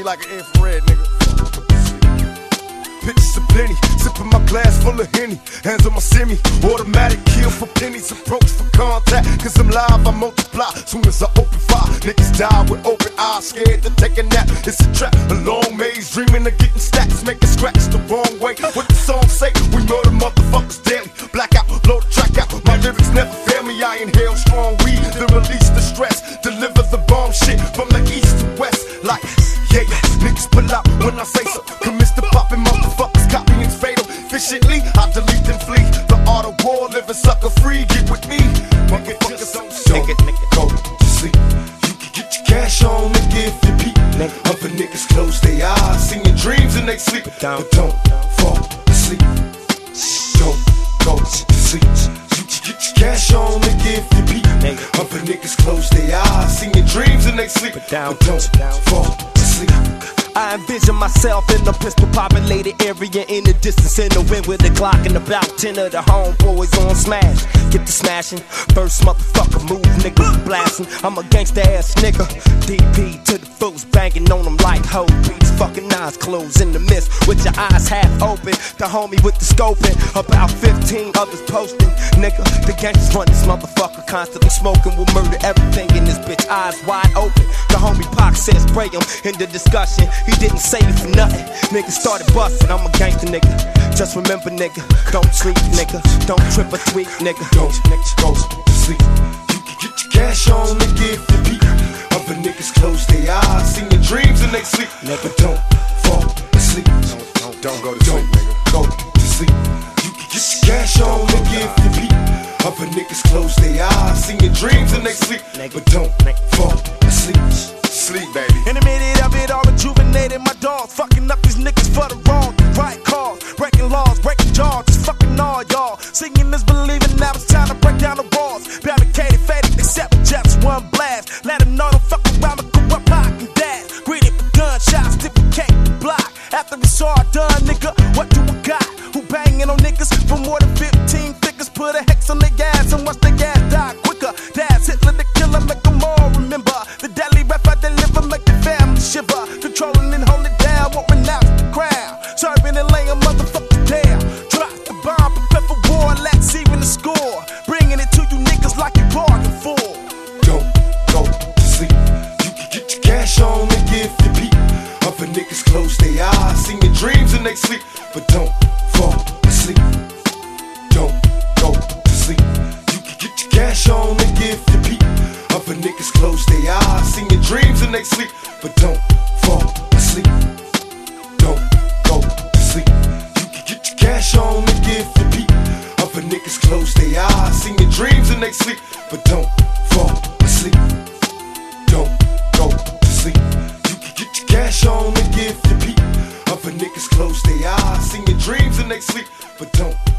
me like an infrared, nigga. Pictures aplenty, sipping my glass full of Henny. Hands on my semi, automatic kill for pennies. Approach for contact, cause I'm live, I multiply. Soon as I open fire, niggas die with open eyes. Scared to take a nap, it's a trap. A long maze, dreaming of getting stacks. Making scratch the wrong way. What the song say? We murder motherfuckers daily. Blackout, blow the track out. My lyrics never fail me. I inhale strong weed to release the stress. Deliver the bomb shit from the east to west. Like, yeah, niggas pull out when I say so. Commits to popping motherfuckers, copying's fatal. Efficiently, I delete and flee. The art of war, living sucker free. Get with me, motherfuckers don't go to sleep. You can get your cash on, nigga, if you peep. Other niggas close their eyes, sing your dreams and they sleep. But don't fall asleep. Don't go to sleep. You can get your cash on, nigga, if you peep. Other niggas close their eyes, sing your dreams and they sleep. But don't fall asleep. I envision myself in a pistol populated area in the distance in the wind with a Glock and about 10 of the homeboys on smash. Get the smashing, first motherfucker move, nigga blasting. I'm a gangsta ass nigga, DP to the fools banging on them like hoe beats. Fucking eyes closed in the mist with your eyes half open. The homie with the scoping, about 15 others posting. Nigga, the gangsters run this motherfucker constantly smoking. We'll murder everything in this bitch, eyes wide open. The homie Pac says spray him in the discussion. He didn't say it for nothing. Niggas started busting. I'm a gangster nigga. Just remember, nigga, don't sleep, nigga. Don't trip or tweak, nigga. Don't go to sleep. You can get your cash on, nigga, if you peep. Other niggas close their eyes, sing your dreams and they sleep. But don't fall asleep. Don't go to sleep, nigga. Go to sleep. You can get your cash on, nigga, if you peep. Other niggas close their eyes, sing your dreams and they sleep. But don't fall asleep. Sleep, baby. In the minute of it all, rejuvenated my dogs. Fucking up these niggas for the wrong, right cause. Breaking laws, breaking jaws, just fucking all y'all. Singing is believing, now it's time to break down the walls. Barricaded, faded, except with just one blast. Let them know don't fuck around with corrupt Pac and dash. Greeted with gunshots, duplicate the block. After it's all done, nigga, what do I got? Who banging on niggas for more than 15 figures? Put a hex on their gas and watch their gas die quicker. Dad's Hitler the killer, make them all remember. The deadly rap I deliver, make the family shiver. Controlling and hold it down, won't renounce the crown. Serving and laying motherfuckers down. Drop the bomb, prepare for war, let's even the score. Bringing it to you niggas like you bargained for. Don't go to sleep. You can get your cash on, nigga, if you peep. Other niggas close their eyes, sing your dreams and they sleep. But don't fall asleep. Don't go to sleep. You can get your cash on, nigga, if you peep. Other niggas close their eyes, sing your dreams and they sleep. But don't fall asleep. Don't go to sleep. You can get your cash on, nigga, if you peep. Other niggas close their eyes, sing your dreams and they sleep. But don't fall asleep. Don't go to sleep. You can get your cash on, nigga, if you peep. Other niggas close their eyes, sing your dreams and they sleep. But don't